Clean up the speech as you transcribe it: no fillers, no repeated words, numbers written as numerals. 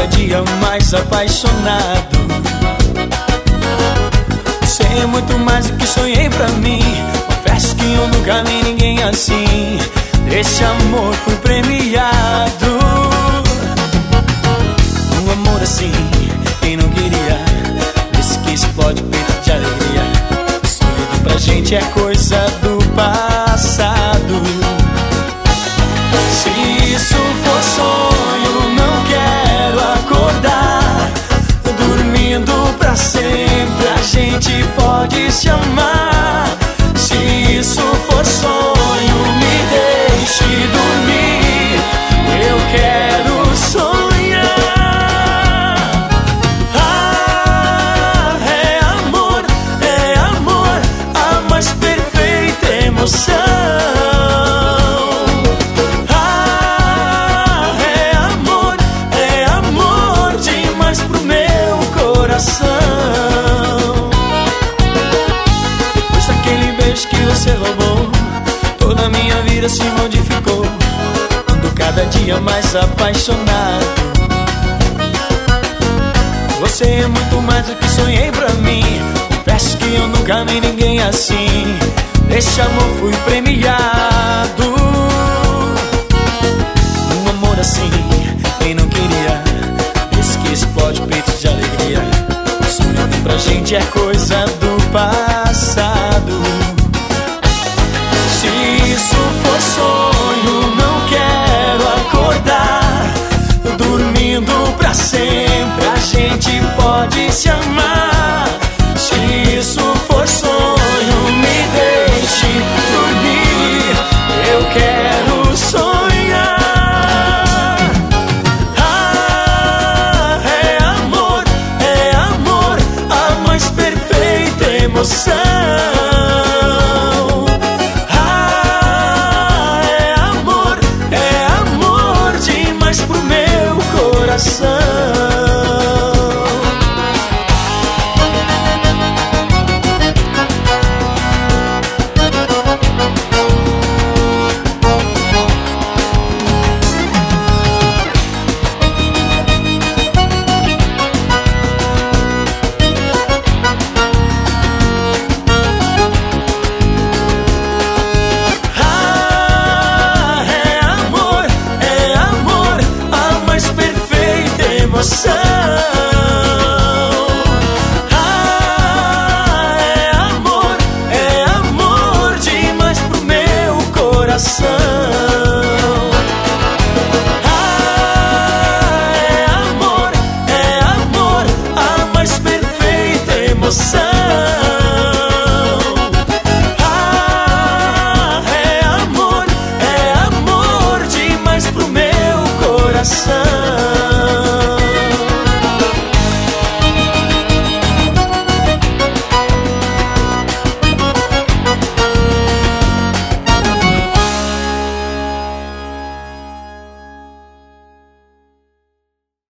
cada dia mais apaixonado. Você é muito mais do que sonhei pra mim. Confesso que eu nunca vi ninguém assim. Esse amor foi premiado. Um amor assim, quem não queria? Esse que explode peito de alegria. Solidão pra gente é coisa do passado. Se isso for sonho, não quero acordar. Dormindo pra sempre, a gente pode se amar. Se isso for sonho, me deixe dormir. Eu quero sonhar. Ah, é amor, a mais perfeita emoção. Depois daquele beijo que você roubou, toda a minha vida se modificou. Ando cada dia mais apaixonado. Você é muito mais do que sonhei pra mim. Confesso que eu nunca vi ninguém assim. Esse amor fui premiado. Um amor assim, quem não queria? Esse que explode peito de alegria. Solidão pra gente é coisa do passado. Se isso for sonho, não quero acordar. Dormindo pra sempre, a gente pode se amar. Se isso for sonho, me deixe dormir. Eu quero sonhar. É amor, a mais perfeita emoção.